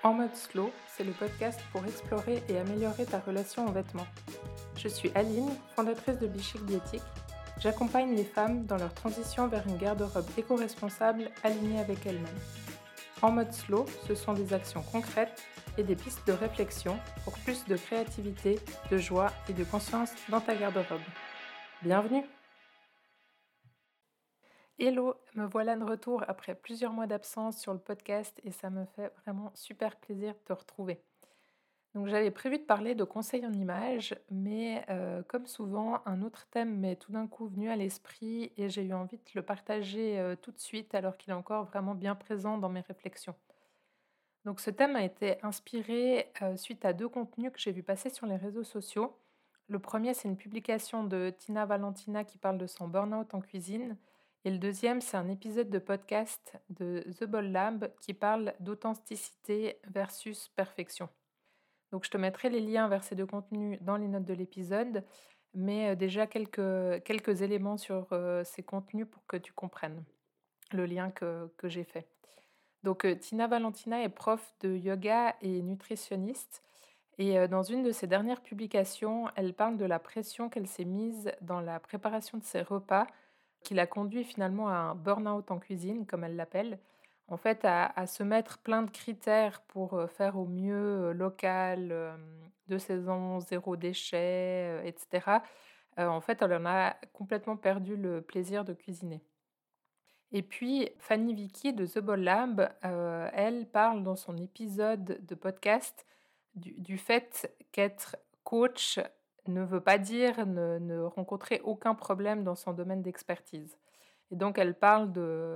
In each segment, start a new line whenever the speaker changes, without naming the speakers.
En mode slow, c'est le podcast pour explorer et améliorer ta relation aux vêtements. Je suis Aline, fondatrice de Bichic Biétique. J'accompagne les femmes dans leur transition vers une garde-robe éco-responsable alignée avec elles-mêmes. En mode slow, ce sont des actions concrètes et des pistes de réflexion pour plus de créativité, de joie et de conscience dans ta garde-robe. Bienvenue! Hello, me voilà de retour après plusieurs mois d'absence sur le podcast et ça me fait vraiment super plaisir de te retrouver. Donc j'avais prévu de parler de conseils en images, mais comme souvent, un autre thème m'est tout d'un coup venu à l'esprit et j'ai eu envie de le partager tout de suite alors qu'il est encore vraiment bien présent dans mes réflexions. Donc ce thème a été inspiré suite à deux contenus que j'ai vu passer sur les réseaux sociaux. Le premier, c'est une publication de Tina Valentina qui parle de son burn-out en cuisine. Et le deuxième, c'est un épisode de podcast de The Bold Lab qui parle d'authenticité versus perfection. Donc je te mettrai les liens vers ces deux contenus dans les notes de l'épisode, mais déjà quelques éléments sur ces contenus pour que tu comprennes le lien que j'ai fait. Donc Tina Valentina est prof de yoga et nutritionniste. Et dans une de ses dernières publications, elle parle de la pression qu'elle s'est mise dans la préparation de ses repas, qui l'a conduit finalement à un burn-out en cuisine, comme elle l'appelle. En fait, à se mettre plein de critères pour faire au mieux local, de saison, zéro déchet, etc. En fait, elle en a complètement perdu le plaisir de cuisiner. Et puis, Fanny Vicky de The Bold Lab, elle parle dans son épisode de podcast du fait qu'être coach ne veut pas dire ne rencontrer aucun problème dans son domaine d'expertise. Et donc, elle parle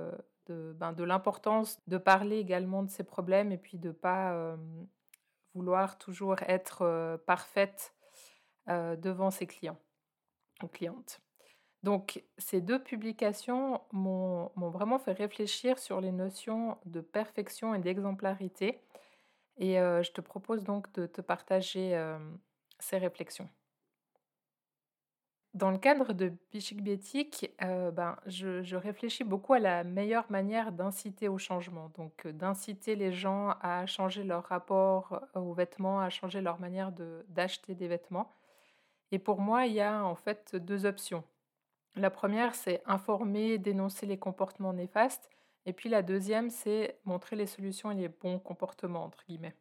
de l'importance de parler également de ses problèmes et puis de ne pas vouloir toujours être parfaite devant ses clients ou clientes. Donc, ces deux publications m'ont vraiment fait réfléchir sur les notions de perfection et d'exemplarité. Et je te propose donc de te partager ces réflexions. Dans le cadre de Bichic Biétique, je réfléchis beaucoup à la meilleure manière d'inciter au changement. Donc, d'inciter les gens à changer leur rapport aux vêtements, à changer leur manière d'acheter des vêtements. Et pour moi, il y a en fait deux options. La première, c'est informer, dénoncer les comportements néfastes. Et puis la deuxième, c'est montrer les solutions et les bons comportements, entre guillemets.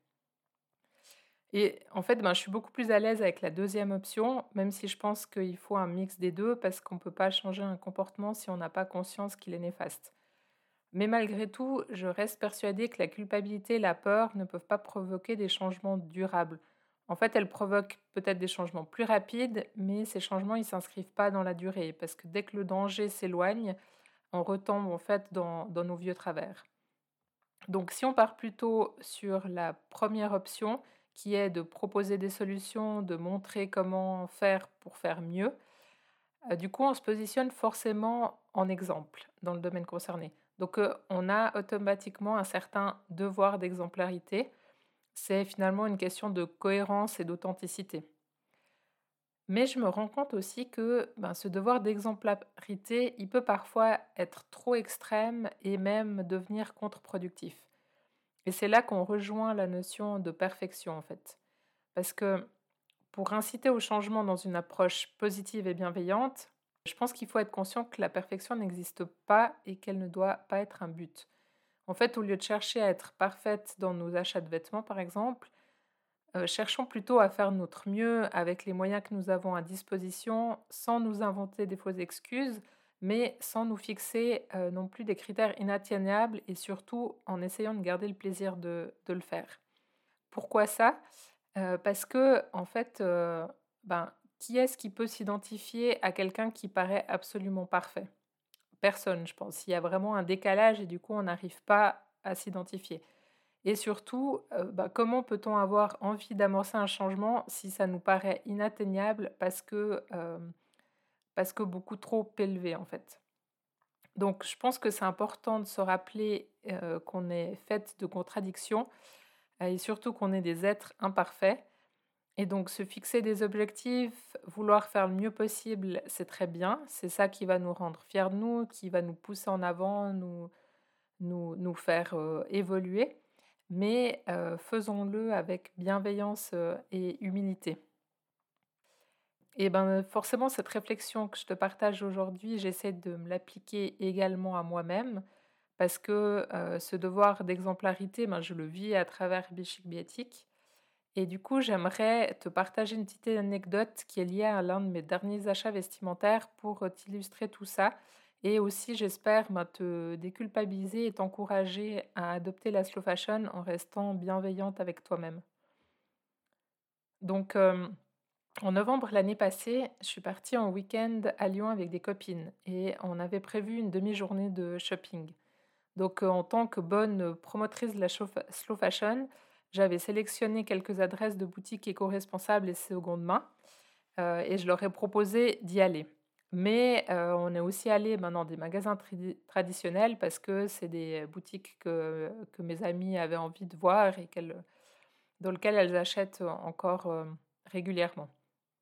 Et en fait, je suis beaucoup plus à l'aise avec la deuxième option, même si je pense qu'il faut un mix des deux, parce qu'on ne peut pas changer un comportement si on n'a pas conscience qu'il est néfaste. Mais malgré tout, je reste persuadée que la culpabilité et la peur ne peuvent pas provoquer des changements durables. En fait, elles provoquent peut-être des changements plus rapides, mais ces changements, ils ne s'inscrivent pas dans la durée, parce que dès que le danger s'éloigne, on retombe en fait dans nos vieux travers. Donc si on part plutôt sur la première option, qui est de proposer des solutions, de montrer comment faire pour faire mieux, du coup on se positionne forcément en exemple dans le domaine concerné. Donc on a automatiquement un certain devoir d'exemplarité. C'est finalement une question de cohérence et d'authenticité. Mais je me rends compte aussi que ce devoir d'exemplarité, il peut parfois être trop extrême et même devenir contre-productif. Et c'est là qu'on rejoint la notion de perfection en fait. Parce que pour inciter au changement dans une approche positive et bienveillante, je pense qu'il faut être conscient que la perfection n'existe pas et qu'elle ne doit pas être un but. En fait, au lieu de chercher à être parfaite dans nos achats de vêtements par exemple, cherchons plutôt à faire notre mieux avec les moyens que nous avons à disposition, sans nous inventer des fausses excuses, mais sans nous fixer non plus des critères inatteignables et surtout en essayant de garder le plaisir de le faire. Pourquoi ça? Parce que en fait, qui est-ce qui peut s'identifier à quelqu'un qui paraît absolument parfait? Personne, je pense. Il y a vraiment un décalage et du coup, on n'arrive pas à s'identifier. Et surtout, comment peut-on avoir envie d'amorcer un changement si ça nous paraît inatteignable parce que beaucoup trop élevé, en fait? Donc je pense que c'est important de se rappeler, qu'on est faite de contradictions, et surtout qu'on est des êtres imparfaits. Et donc se fixer des objectifs, vouloir faire le mieux possible, c'est très bien. C'est ça qui va nous rendre fiers de nous, qui va nous pousser en avant, nous faire, évoluer. mais faisons-le avec bienveillance, et humilité. Et ben, forcément, cette réflexion que je te partage aujourd'hui, j'essaie de me l'appliquer également à moi-même parce que, ce devoir d'exemplarité, ben, je le vis à travers Bichic Biéthique et du coup, j'aimerais te partager une petite anecdote qui est liée à l'un de mes derniers achats vestimentaires pour, t'illustrer tout ça et aussi, j'espère, ben, te déculpabiliser et t'encourager à adopter la slow fashion en restant bienveillante avec toi-même. Donc, en novembre l'année passée, je suis partie en week-end à Lyon avec des copines et on avait prévu une demi-journée de shopping. Donc, en tant que bonne, promotrice de la slow fashion, j'avais sélectionné quelques adresses de boutiques éco-responsables et seconde main, et je leur ai proposé d'y aller. Mais, on est aussi allé ben, dans des magasins traditionnels parce que c'est des boutiques que mes amies avaient envie de voir et dans lesquelles elles achètent encore, régulièrement.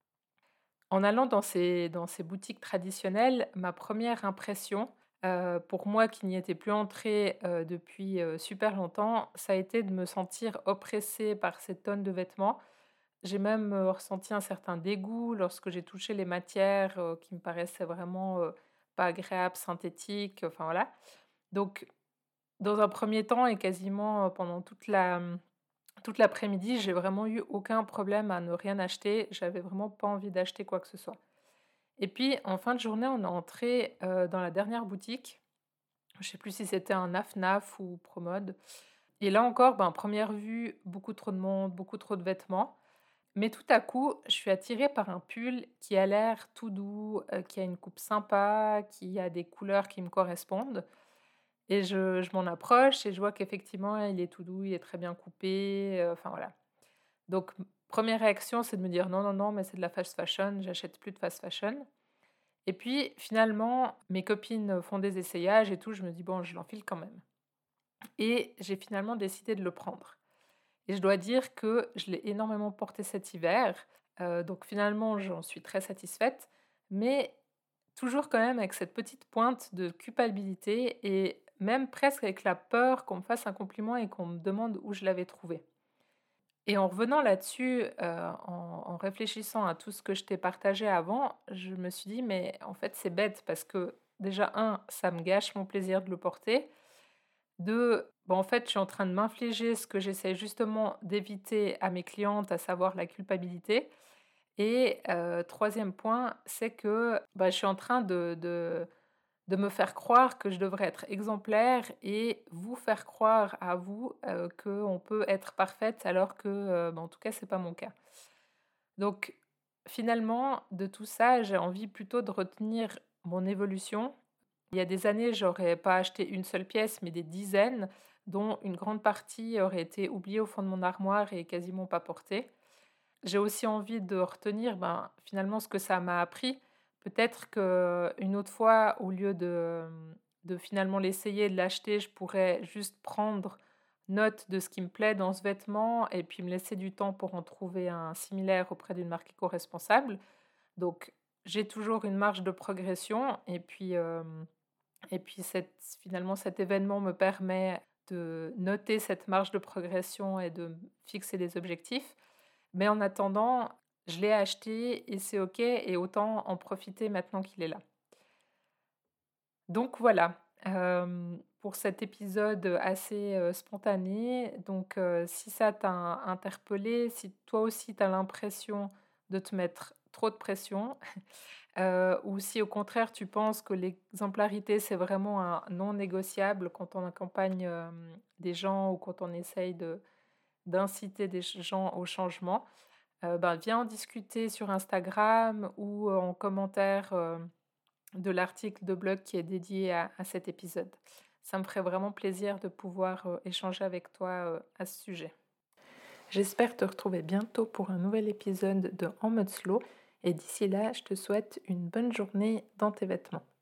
En allant dans ces boutiques traditionnelles, ma première impression, pour moi qui n'y étais plus entrée, depuis, super longtemps, ça a été de me sentir oppressée par ces tonnes de vêtements. J'ai même, ressenti un certain dégoût lorsque j'ai touché les matières, qui me paraissaient vraiment, pas agréables, synthétiques, enfin voilà. Donc dans un premier temps et quasiment, pendant toute l'après-midi, j'ai vraiment eu aucun problème à ne rien acheter. J'avais vraiment pas envie d'acheter quoi que ce soit. Et puis, en fin de journée, on est entré, dans la dernière boutique. Je sais plus si c'était un Naf ou Promode et là encore, ben, première vue, beaucoup trop de monde, beaucoup trop de vêtements. Mais tout à coup, je suis attirée par un pull qui a l'air tout doux, qui a une coupe sympa, qui a des couleurs qui me correspondent et je m'en approche et je vois qu'effectivement, il est tout doux, il est très bien coupé, enfin voilà. Donc, 1re réaction, c'est de me dire: «Non, non, non, mais c'est de la fast fashion, j'achète plus de fast fashion». Et puis finalement, mes copines font des essayages et tout, je me dis: «Bon, je l'enfile quand même» et j'ai finalement décidé de le prendre et je dois dire que je l'ai énormément porté cet hiver, donc finalement j'en suis très satisfaite, mais toujours quand même avec cette petite pointe de culpabilité et même presque avec la peur qu'on me fasse un compliment et qu'on me demande où je l'avais trouvé. Et en revenant là-dessus, en réfléchissant à tout ce que je t'ai partagé avant, je me suis dit: «Mais en fait, c'est bête» parce que déjà ça me gâche mon plaisir de le porter. 2, bah, en fait, je suis en train de m'infliger ce que j'essaie justement d'éviter à mes clientes, à savoir la culpabilité et 3e point, c'est que, bah, je suis en train de me faire croire que je devrais être exemplaire et vous faire croire à vous, qu'on peut être parfaite alors que, bah, en tout cas, c'est pas mon cas. Donc finalement, de tout ça, j'ai envie plutôt de retenir mon évolution. Il y a des années, j'aurais pas acheté une seule pièce, mais des dizaines, dont une grande partie aurait été oubliée au fond de mon armoire et quasiment pas portée. J'ai aussi envie de retenir, ben, finalement ce que ça m'a appris. Peut-être qu'une autre fois, au lieu de finalement l'essayer, de l'acheter, je pourrais juste prendre note de ce qui me plaît dans ce vêtement et puis me laisser du temps pour en trouver un similaire auprès d'une marque éco-responsable. Donc j'ai toujours une marge de progression et puis finalement cet événement me permet de noter cette marge de progression et de fixer des objectifs. Mais en attendant, je l'ai acheté et c'est OK et autant en profiter maintenant qu'il est là. Donc voilà, pour cet épisode, assez, spontané. Donc, si ça t'a interpellé, si toi aussi tu as l'impression de te mettre trop de pression, ou si au contraire tu penses que l'exemplarité c'est vraiment un non négociable quand on accompagne, des gens ou quand on essaye d'inciter des gens au changement. Ben, viens en discuter sur Instagram ou en commentaire, de l'article de blog qui est dédié à cet épisode. Ça me ferait vraiment plaisir de pouvoir, échanger avec toi, à ce sujet. J'espère te retrouver bientôt pour un nouvel épisode de En mode slow et d'ici là, je te souhaite une bonne journée dans tes vêtements.